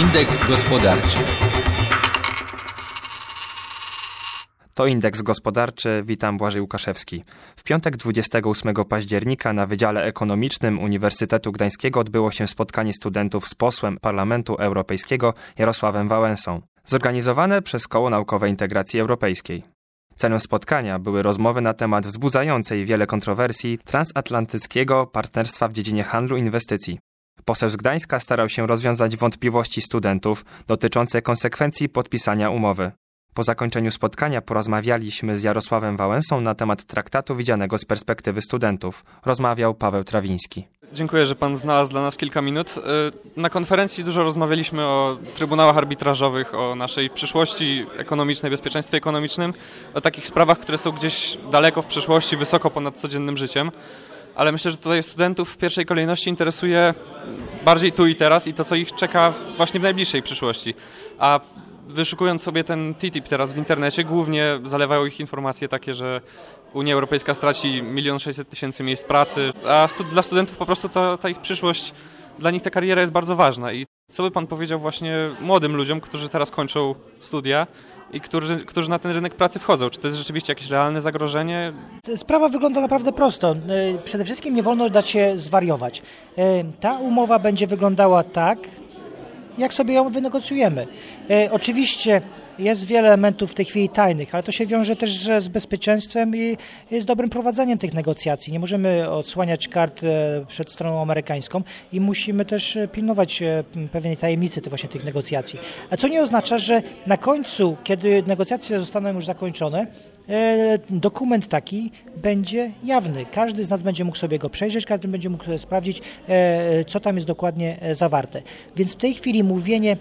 Indeks gospodarczy. To Indeks Gospodarczy, witam, Błażej Łukaszewski. W piątek 28 października na Wydziale Ekonomicznym Uniwersytetu Gdańskiego odbyło się spotkanie studentów z posłem Parlamentu Europejskiego Jarosławem Wałęsą, zorganizowane przez Koło Naukowe Integracji Europejskiej. Celem spotkania były rozmowy na temat wzbudzającej wiele kontrowersji transatlantyckiego partnerstwa w dziedzinie handlu i inwestycji. Poseł z Gdańska starał się rozwiązać wątpliwości studentów dotyczące konsekwencji podpisania umowy. Po zakończeniu spotkania porozmawialiśmy z Jarosławem Wałęsą na temat traktatu widzianego z perspektywy studentów. Rozmawiał Paweł Trawiński. Dziękuję, że pan znalazł dla nas kilka minut. Na konferencji dużo rozmawialiśmy o trybunałach arbitrażowych, o naszej przyszłości ekonomicznej, bezpieczeństwie ekonomicznym, o takich sprawach, które są gdzieś daleko w przeszłości, wysoko ponad codziennym życiem. Ale myślę, że tutaj studentów w pierwszej kolejności interesuje bardziej tu i teraz i to, co ich czeka właśnie w najbliższej przyszłości. A wyszukując sobie ten TTIP teraz w internecie, głównie zalewają ich informacje takie, że Unia Europejska straci 1 600 000 miejsc pracy, a dla studentów po prostu ta ich przyszłość, dla nich ta kariera jest bardzo ważna. I co by pan powiedział właśnie młodym ludziom, którzy teraz kończą studia i którzy na ten rynek pracy wchodzą? Czy to jest rzeczywiście jakieś realne zagrożenie? Sprawa wygląda naprawdę prosto. Przede wszystkim nie wolno dać się zwariować. Ta umowa będzie wyglądała tak, jak sobie ją wynegocjujemy. Oczywiście jest wiele elementów w tej chwili tajnych, ale to się wiąże też z bezpieczeństwem i z dobrym prowadzeniem tych negocjacji. Nie możemy odsłaniać kart przed stroną amerykańską i musimy też pilnować pewnej tajemnicy tych negocjacji. A co nie oznacza, że na końcu, kiedy negocjacje zostaną już zakończone, dokument taki będzie jawny. Każdy z nas będzie mógł sobie go przejrzeć, każdy będzie mógł sobie sprawdzić, co tam jest dokładnie zawarte. Więc w tej chwili mówienie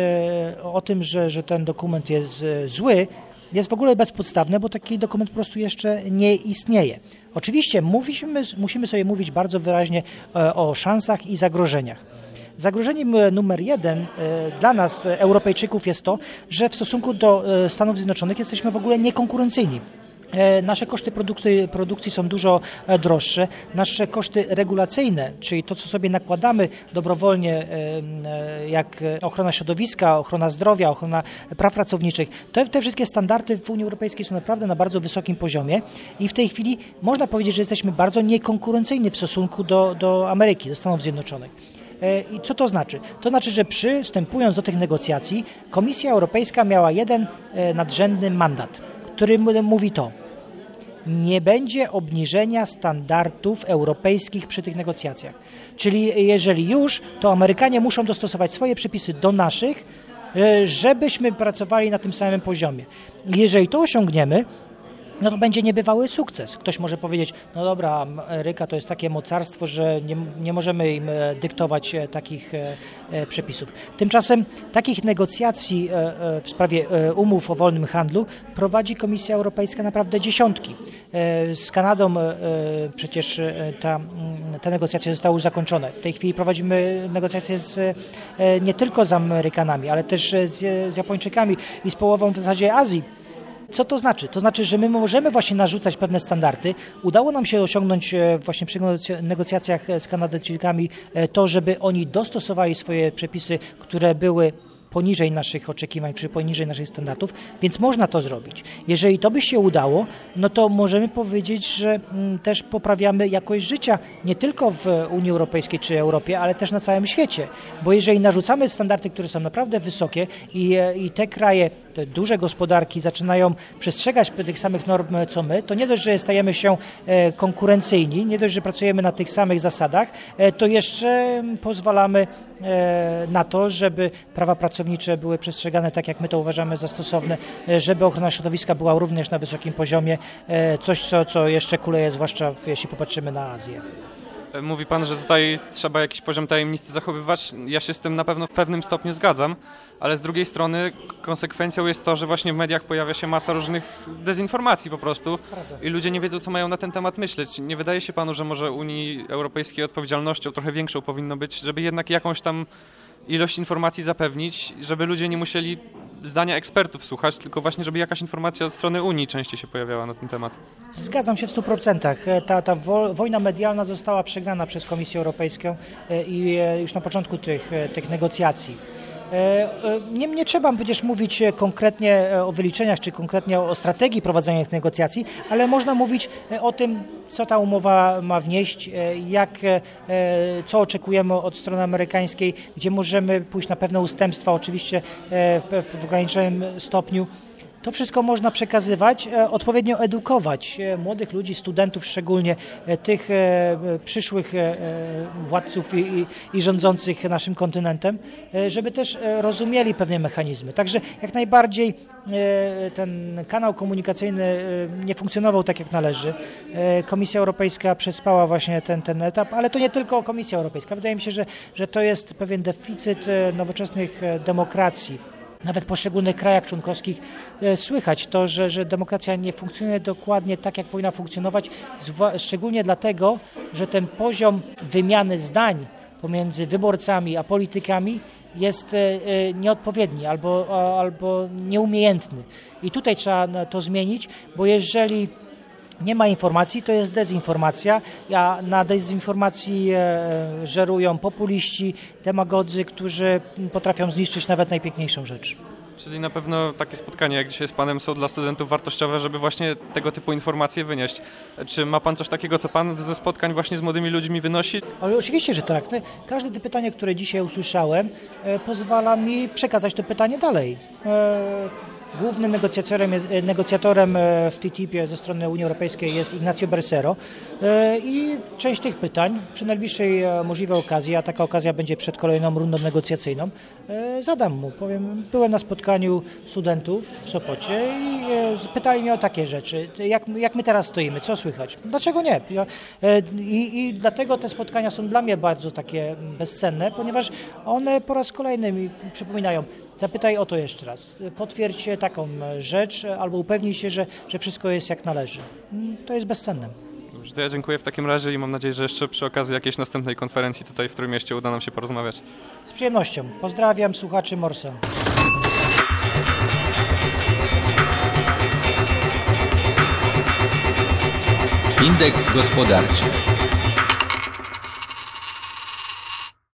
o tym, że ten dokument jest zły, jest w ogóle bezpodstawne, bo taki dokument po prostu jeszcze nie istnieje. Oczywiście musimy sobie mówić bardzo wyraźnie o szansach i zagrożeniach. Zagrożeniem numer 1 dla nas, Europejczyków, jest to, że w stosunku do Stanów Zjednoczonych jesteśmy w ogóle niekonkurencyjni. Nasze koszty produkcji są dużo droższe. Nasze koszty regulacyjne, czyli to, co sobie nakładamy dobrowolnie, jak ochrona środowiska, ochrona zdrowia, ochrona praw pracowniczych, te wszystkie standardy w Unii Europejskiej są naprawdę na bardzo wysokim poziomie i w tej chwili można powiedzieć, że jesteśmy bardzo niekonkurencyjni w stosunku do Ameryki, do Stanów Zjednoczonych. I co to znaczy? To znaczy, że przystępując do tych negocjacji, Komisja Europejska miała jeden nadrzędny mandat, który mówi to: nie będzie obniżenia standardów europejskich przy tych negocjacjach. Czyli jeżeli już, to Amerykanie muszą dostosować swoje przepisy do naszych, żebyśmy pracowali na tym samym poziomie. Jeżeli to osiągniemy, no to będzie niebywały sukces. Ktoś może powiedzieć, no dobra, Ameryka to jest takie mocarstwo, że nie możemy im dyktować takich przepisów. Tymczasem takich negocjacji w sprawie umów o wolnym handlu prowadzi Komisja Europejska naprawdę dziesiątki. Z Kanadą przecież te negocjacje zostały już zakończone. W tej chwili prowadzimy negocjacje nie tylko z Amerykanami, ale też z Japończykami i z połową w zasadzie Azji. Co to znaczy? To znaczy, że my możemy właśnie narzucać pewne standardy. Udało nam się osiągnąć właśnie przy negocjacjach z Kanadyjczykami to, żeby oni dostosowali swoje przepisy, które były poniżej naszych oczekiwań, czy poniżej naszych standardów, więc można to zrobić. Jeżeli to by się udało, no to możemy powiedzieć, że też poprawiamy jakość życia nie tylko w Unii Europejskiej czy Europie, ale też na całym świecie. Bo jeżeli narzucamy standardy, które są naprawdę wysokie i te kraje, te duże gospodarki zaczynają przestrzegać tych samych norm co my, to nie dość, że stajemy się konkurencyjni, nie dość, że pracujemy na tych samych zasadach, to jeszcze pozwalamy na to, żeby prawa pracownicze były przestrzegane tak, jak my to uważamy za stosowne, żeby ochrona środowiska była również na wysokim poziomie, coś, co jeszcze kuleje, zwłaszcza jeśli popatrzymy na Azję. Mówi pan, że tutaj trzeba jakiś poziom tajemnicy zachowywać. Ja się z tym na pewno w pewnym stopniu zgadzam, ale z drugiej strony konsekwencją jest to, że właśnie w mediach pojawia się masa różnych dezinformacji po prostu i ludzie nie wiedzą, co mają na ten temat myśleć. Nie wydaje się panu, że może Unii Europejskiej odpowiedzialnością trochę większą powinno być, żeby jednak jakąś tam ilość informacji zapewnić, żeby ludzie nie musieli zdania ekspertów słuchać, tylko właśnie, żeby jakaś informacja od strony Unii częściej się pojawiała na ten temat. Zgadzam się w 100%. Ta wojna medialna została przegrana przez Komisję Europejską i już na początku tych negocjacji. Nie trzeba przecież mówić konkretnie o wyliczeniach, czy konkretnie o strategii prowadzenia tych negocjacji, ale można mówić o tym, co ta umowa ma wnieść, co oczekujemy od strony amerykańskiej, gdzie możemy pójść na pewne ustępstwa, oczywiście w ograniczonym stopniu. To wszystko można przekazywać, odpowiednio edukować młodych ludzi, studentów szczególnie, tych przyszłych władców i rządzących naszym kontynentem, żeby też rozumieli pewne mechanizmy. Także jak najbardziej ten kanał komunikacyjny nie funkcjonował tak jak należy. Komisja Europejska przespała właśnie ten etap, ale to nie tylko Komisja Europejska. Wydaje mi się, że to jest pewien deficyt nowoczesnych demokracji. Nawet w poszczególnych krajach członkowskich słychać to, że demokracja nie funkcjonuje dokładnie tak, jak powinna funkcjonować, szczególnie dlatego, że ten poziom wymiany zdań pomiędzy wyborcami a politykami jest nieodpowiedni albo nieumiejętny. I tutaj trzeba to zmienić, bo jeżeli nie ma informacji, to jest dezinformacja, a na dezinformacji żerują populiści, demagodzy, którzy potrafią zniszczyć nawet najpiękniejszą rzecz. Czyli na pewno takie spotkania jak dzisiaj z Panem są dla studentów wartościowe, żeby właśnie tego typu informacje wynieść. Czy ma Pan coś takiego, co Pan ze spotkań właśnie z młodymi ludźmi wynosi? Ale oczywiście, że tak. Każde pytanie, które dzisiaj usłyszałem, pozwala mi przekazać to pytanie dalej. Głównym negocjatorem w TTIP ze strony Unii Europejskiej jest Ignacio Bersero i część tych pytań przy najbliższej możliwej okazji, a taka okazja będzie przed kolejną rundą negocjacyjną, zadam mu. Powiem, byłem na spotkaniu studentów w Sopocie i pytali mnie o takie rzeczy. Jak my teraz stoimy? Co słychać? Dlaczego nie? I dlatego te spotkania są dla mnie bardzo takie bezcenne, ponieważ one po raz kolejny mi przypominają: zapytaj o to jeszcze raz, potwierdź taką rzecz albo upewnij się, że wszystko jest jak należy. To jest bezcenne. Dobrze, to ja dziękuję w takim razie i mam nadzieję, że jeszcze przy okazji jakiejś następnej konferencji tutaj w Trójmieście uda nam się porozmawiać. Z przyjemnością. Pozdrawiam słuchaczy Morsa. Indeks gospodarczy.